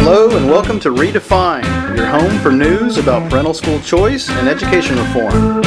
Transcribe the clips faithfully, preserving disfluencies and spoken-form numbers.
Hello and welcome to Redefine, your home for news about parental school choice and education reform.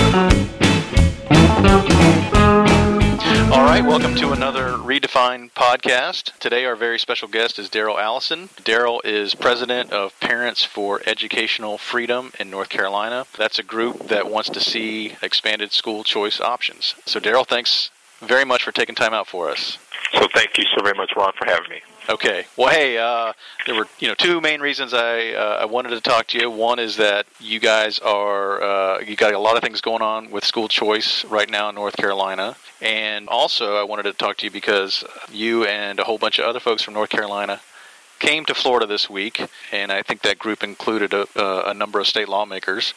All right, welcome to another Redefine podcast. Today our very special guest is Daryl Allison. Daryl is president of Parents for Educational Freedom in North Carolina. That's a group that wants to see expanded school choice options. So Daryl, thanks very much for taking time out for us. So thank you so very much, Ron, for having me. Okay. Well, hey, uh, there were you know two main reasons I uh, I wanted to talk to you. One is that you guys are uh, you got a lot of things going on with school choice right now in North Carolina, and also I wanted to talk to you because you and a whole bunch of other folks from North Carolina came to Florida this week, and I think that group included a, a number of state lawmakers.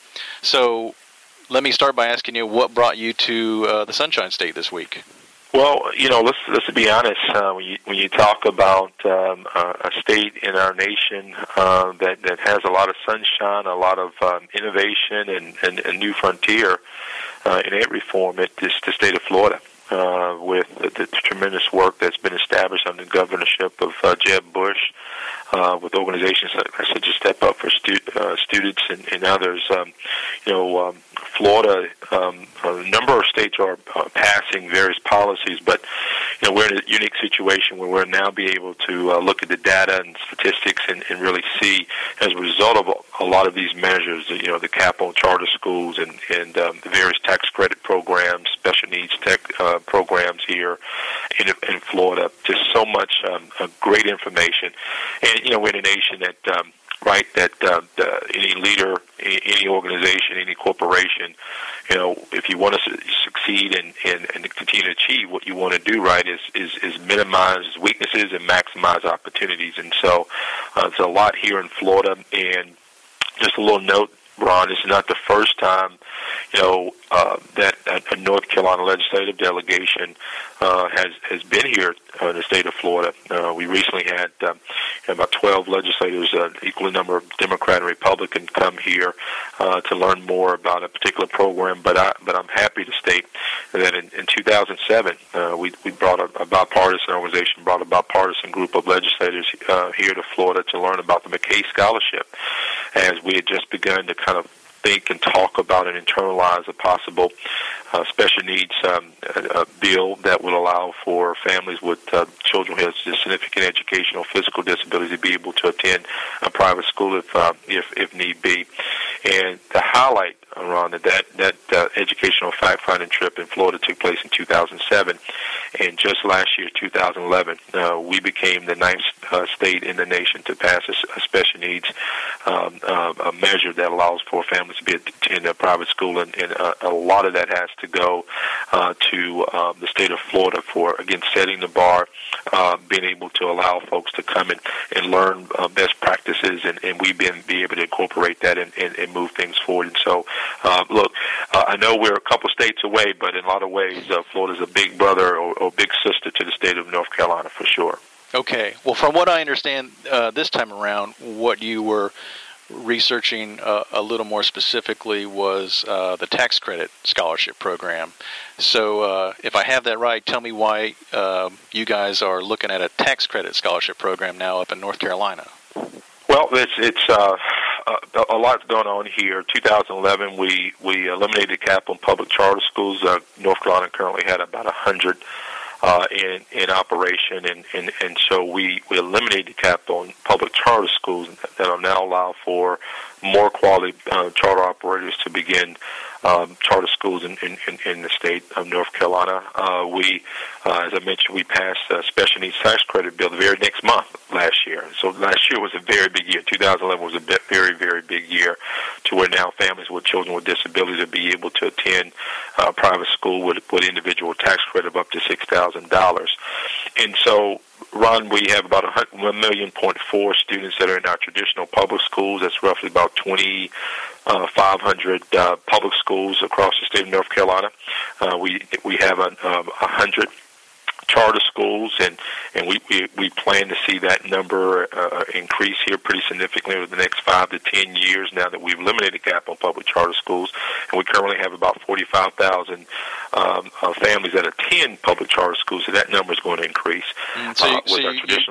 So let me start by asking you, what brought you to uh, the Sunshine State this week? Well, you know, let's let's be honest. Uh, when you when you talk about um, a state in our nation uh, that that has a lot of sunshine, a lot of um, innovation, and, and a new frontier uh, in ed reform, it is the state of Florida. Uh, with the, the tremendous work that's been established under the governorship of uh, Jeb Bush, uh, with organizations such as Step Up for stu- uh, Students and, and others. Um, you know, um, Florida, um, a number of states are uh, passing various policies, but you know, we're in a unique situation where we're now be able to uh, look at the data and statistics and, and really see, as a result of a lot of these measures, you know, the cap on charter schools and, and um, the various tax credit programs, special needs tech uh, programs here in, in Florida. Just so much um, uh, great information. And, you know, we're in a nation that, um, right, that uh, the, any leader, any organization, any corporation, you know, if you want to succeed and, and, and continue to achieve what you want to do, right, is, is, is minimize weaknesses and maximize opportunities. And so uh, there's a lot here in Florida. And just a little note, Ron, this is not the first time, you know, uh, that a North Carolina legislative delegation uh, has has been here uh, in the state of Florida. Uh, we recently had um, about twelve legislators, uh, equal number of Democrat and Republican, come here uh, to learn more about a particular program. But I, but I'm happy to state that in, in two thousand seven, uh, we we brought a, a bipartisan organization, brought a bipartisan group of legislators uh, here to Florida to learn about the McKay Scholarship, as we had just begun to kind of think and talk about and internalize a possible uh, special needs um, a, a bill that would allow for families with uh, children who have significant educational physical disabilities to be able to attend a private school if uh, if, if need be. And to highlight, Ron, that that, that uh, educational fact-finding trip in Florida took place in two thousand seven, and just last year, two thousand eleven, uh, we became the ninth uh, state in the nation to pass a, a special needs um, uh, a measure that allows for families to be attend a private school, and, and uh, a lot of that has to go uh, to um, the state of Florida for, again, setting the bar, uh, being able to allow folks to come in and learn uh, best practices, and, and we've been be able to incorporate that and, and, and move things forward. And so, uh, look, uh, I know we're a couple states away, but in a lot of ways, uh, Florida's a big brother or, or big sister to the state of North Carolina for sure. Okay. Well, from what I understand uh, this time around, what you were researching uh, a little more specifically was uh, the tax credit scholarship program. So uh, if I have that right, tell me why uh, you guys are looking at a tax credit scholarship program now up in North Carolina. Well, it's it's uh, a, a lot's going on here. two thousand eleven, we, we eliminated the cap on public charter schools. Uh, North Carolina currently had about one hundred Uh, in, in operation, and, and, and so we, we eliminated the cap on public charter schools that will now allow for more quality uh, charter operators to begin um, charter schools in, in, in the state of North Carolina. Uh, we, uh, as I mentioned, we passed a special needs tax credit bill the very next month last year. So last year was a very big year. two thousand eleven was a bit, very, very big year, to where now families with children with disabilities will be able to attend uh, private school with, with individual tax credit of up to six thousand dollars. And so, Ron, we have about one million point four students that are in our traditional public schools. That's roughly about twenty-five hundred uh, public schools across the state of North Carolina. Uh, we we have a, a hundred charter schools, and, and we, we, we plan to see that number uh, increase here pretty significantly over the next five to ten years now that we've eliminated the cap on public charter schools. And we currently have about forty-five thousand um, uh, families that attend public charter schools, so that number is going to increase mm, so you, uh, with so our you, traditional.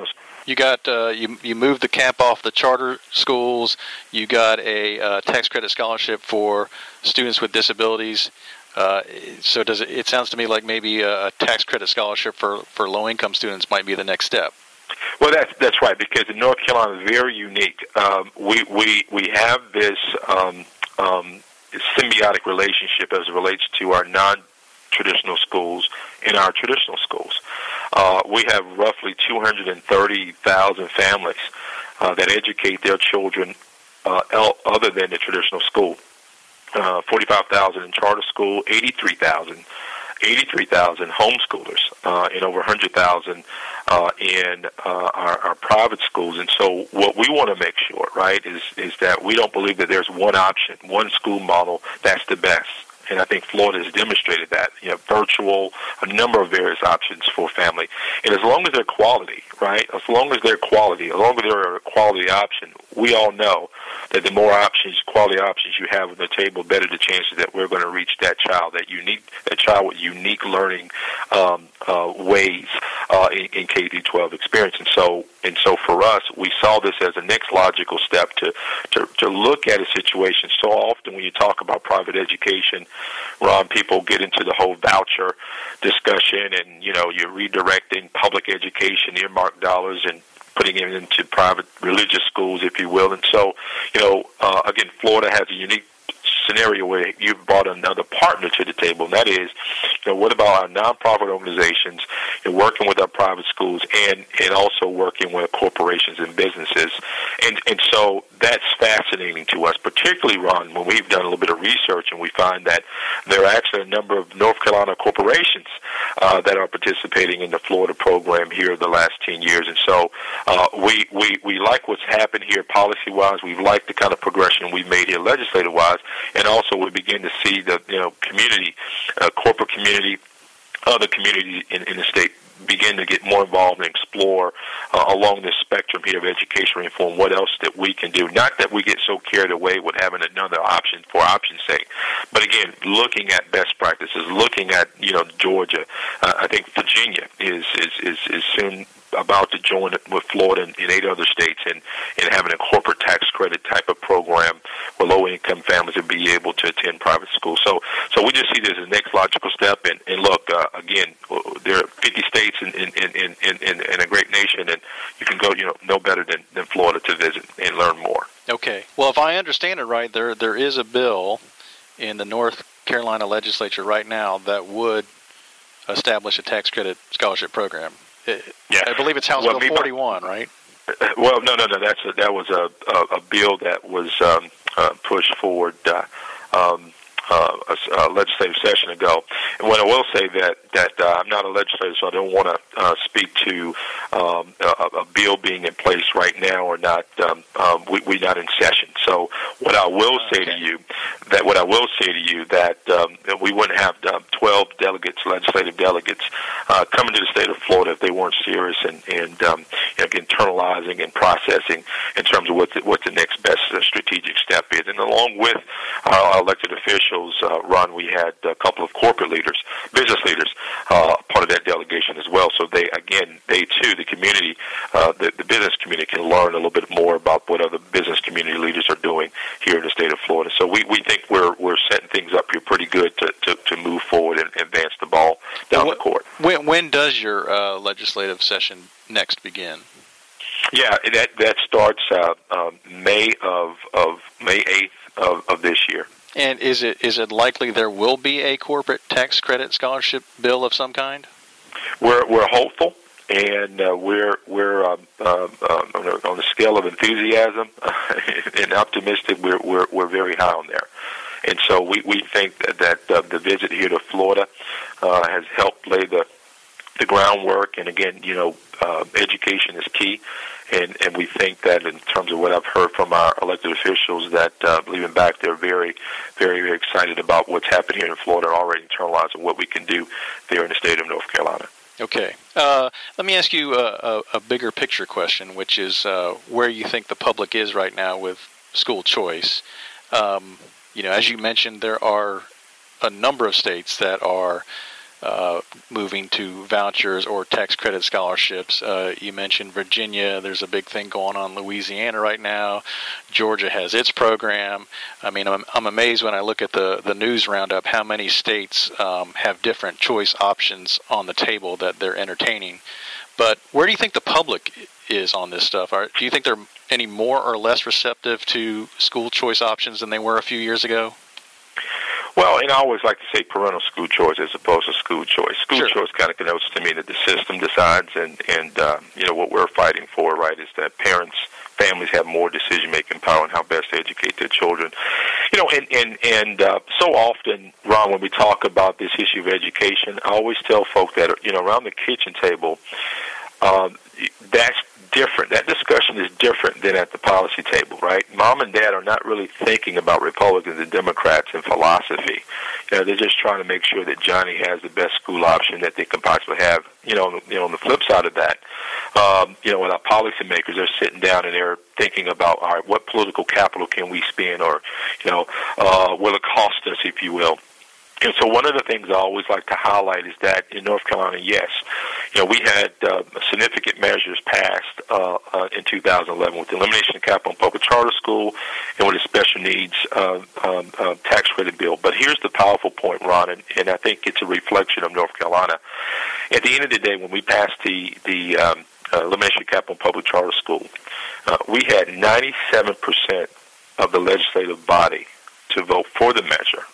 You got uh, you you moved the cap off the charter schools. You got a uh, tax credit scholarship for students with disabilities. Uh, so does it? It sounds to me like maybe a tax credit scholarship for, for low income students might be the next step. Well, that's that's right, because in North Carolina is very unique. Um, we we we have this um, um, symbiotic relationship as it relates to our non-traditional schools and our traditional schools. Uh, we have roughly two hundred thirty thousand families uh, that educate their children uh, other than the traditional school. Uh, forty-five thousand in charter school, eighty-three thousand, eighty-three thousand homeschoolers, uh, and over one hundred thousand uh, in uh, our, our private schools. And so what we want to make sure, right, is, is that we don't believe that there's one option, one school model that's the best. And I think Florida has demonstrated that, you know, virtual, a number of various options for family. And as long as they're quality, right, as long as they're quality, as long as they're a quality option, we all know that the more options, quality options you have on the table, better the chances that we're going to reach that child, that unique, that child with unique learning um, uh, ways uh, in, in K through twelve experience. And so, and so for us, we saw this as a next logical step to, to, to look at a situation. So often when you talk about private education, Ron, people get into the whole voucher discussion, and, you know, you're redirecting public education, earmark dollars, and putting it into private religious schools, if you will. And so, you know, uh, again, Florida has a unique scenario where you've brought another partner to the table, and that is, you know, what about our nonprofit organizations and working with our private schools, and, and also working with corporations and businesses. And, and so that's fascinating to us, particularly, Ron, when we've done a little bit of research and we find that there are actually a number of North Carolina corporations uh, that are participating in the Florida program here the last ten years. And so uh, we, we, we like what's happened here policy-wise. We've liked the kind of progression we've made here legislative-wise. And also we begin to see the, you know, community, uh, corporate community, other communities in, in the state begin to get more involved and explore uh, along this spectrum here of education reform what else that we can do. Not that we get so carried away with having another option for option's sake, but again, looking at best practices, looking at, you know, Georgia. Uh, I think Virginia is, is, is, is soon about to join with Florida and, and eight other states in, in having a corporate tax credit type of program where low-income families would be able to attend private schools. So so we just see this as the next logical step. And, and look, uh, again, there are fifty states in, in, in, in, in, in a great nation, and you can go, you know, no better than, than Florida to visit and learn more. Okay. Well, if I understand it right, there there is a bill in the North Carolina legislature right now that would establish a tax credit scholarship program. Yeah. I believe it's House well, Bill forty-one, right? Well, no, no, no. That's a, that was a, a, a bill that was um, uh, pushed forward uh, um, uh, a, a legislative session ago. And what I will say that that uh, I'm not a legislator, so I don't want to uh, speak to um, a, a bill being in place right now or not. Um, um, we, we're not in session. So what I will say okay. to you, that what I will say to you that um, we wouldn't have um, twelve delegates, legislative delegates, uh, coming to the state of Florida if they weren't serious and and um, you know, internalizing and processing in terms of what the, what the next best uh, strategic step is. And along with our elected officials, uh, Ron, we had a couple of corporate leaders, business leaders, uh, part of that delegation as well. So they, again, they too, the community, uh, the, the business community can learn a little bit more about what other business community leaders are doing here in the state of Florida. So we, we think we're we're setting things up here pretty good to, to, to move forward and advance the ball down well, the court. When, when does your uh, legislative session next begin? Yeah, that that starts uh, um, May of of May eighth of, of this year. And is it is it likely there will be a corporate tax credit scholarship bill of some kind? We're we're hopeful, and uh, we're we're um, um, um, on the scale of enthusiasm and optimistic. We're we're we're very high on there, and so we, we think that, that uh, the visit here to Florida uh, has helped lay the the groundwork. And again, you know, uh, education is key. And, and we think that in terms of what I've heard from our elected officials, that uh, believing back, they're very, very, very excited about what's happened here in Florida and already internalizing what we can do there in the state of North Carolina. Okay. Uh, let me ask you a, a, a bigger picture question, which is uh, where you think the public is right now with school choice. Um, you know, as you mentioned, there are a number of states that are uh, moving to vouchers or tax credit scholarships. Uh, you mentioned Virginia. There's a big thing going on in Louisiana right now. Georgia has its program. I mean, I'm, I'm amazed when I look at the, the news roundup how many states um, have different choice options on the table that they're entertaining. But where do you think the public is on this stuff? Are, do you think they're any more or less receptive to school choice options than they were a few years ago? Well, and I always like to say parental school choice as opposed to school choice. School Sure. choice kind of connotes to me that the system decides, and, and uh, you know, what we're fighting for, right, is that parents, families have more decision-making power on how best to educate their children. You know, and, and, and uh, so often, Ron, when we talk about this issue of education, I always tell folk that, you know, around the kitchen table, um, that's different. That discussion is different than at the policy table, right? Mom and Dad are not really thinking about Republicans and Democrats and philosophy. You know, they're just trying to make sure that Johnny has the best school option that they can possibly have. You know, on the, you know, on the flip side of that, um, you know, when our policymakers are sitting down and they're thinking about, all right, what political capital can we spend, or, you know, uh, will it cost us, if you will. And so one of the things I always like to highlight is that in North Carolina, yes, you know, we had uh, significant measures passed uh, uh, in two thousand eleven with the elimination of capital in public charter school and with the special needs uh, um, uh, tax credit bill. But here's the powerful point, Ron, and, and I think it's a reflection of North Carolina. At the end of the day, when we passed the, the um, uh, elimination of capital in public charter school, uh, we had ninety-seven percent of the legislative body to vote for the measure.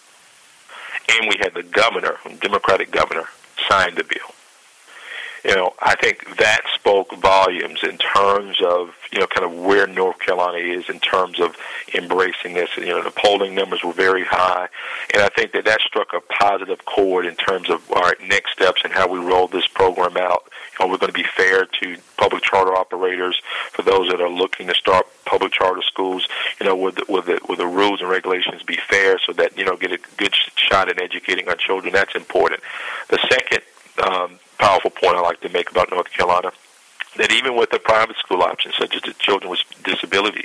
And we had the governor, Democratic governor, sign the bill. You know, I think that spoke volumes in terms of, you know, kind of where North Carolina is in terms of embracing this. You know, the polling numbers were very high, and I think that that struck a positive chord in terms of, all right, next steps and how we roll this program out. You know, we're going to be fair to public charter operators, for those that are looking to start public charter schools. You know, with the, with the, with the rules and regulations be fair, so that, you know, get a good shot at educating our children. That's important. The second um, powerful point I like to make about North Carolina, that even with the private school options, such as the children with disabilities,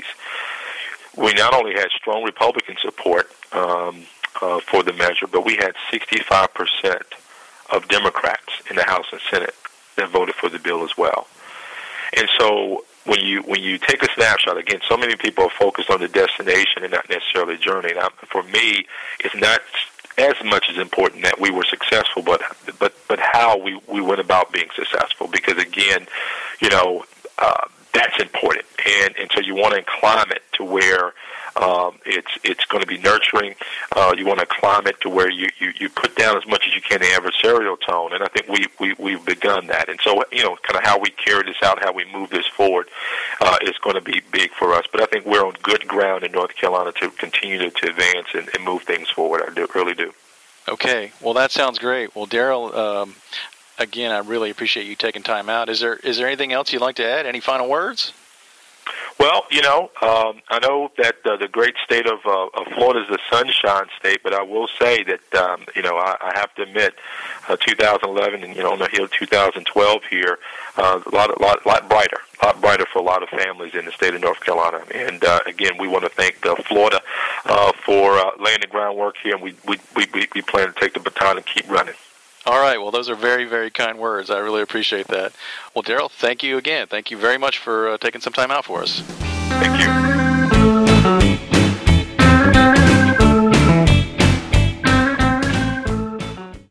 we not only had strong Republican support um, uh, for the measure, but we had sixty-five percent of Democrats in the House and Senate that voted for the bill as well. And so when you when you take a snapshot, again, so many people are focused on the destination and not necessarily the journey. Now, for me, it's not as much as important that we were successful, but but but how we, we went about being successful. Because again, you know, uh, that's important, and and so you want to climb it to where um, it's it's going to be nurturing. Uh, you want to climb it to where you, you, you put down as much as you can the adversarial tone, and I think we, we we've begun that. And so, you know, kind of how we carry this out, how we move this forward, uh, is going to be big for us. But I think we're on good ground in North Carolina to continue to, to advance and, and move things forward. I do, really do. Okay, well, that sounds great. Well, Daryl, um, again, I really appreciate you taking time out. Is there is there anything else you'd like to add? Any final words? Well, you know, um, I know that uh, the great state of, uh, of Florida is the sunshine state, but I will say that, um, you know, I, I have to admit, uh, two thousand eleven and, you know, on the hill two thousand twelve here, uh, a lot, lot, lot brighter, a lot brighter for a lot of families in the state of North Carolina. And, uh, again, we want to thank uh, Florida uh, for uh, laying the groundwork here, and we, we, we, we plan to take the baton and keep running. All right. Well, those are very, very kind words. I really appreciate that. Well, Daryl, thank you again. Thank you very much for uh, taking some time out for us. Thank you.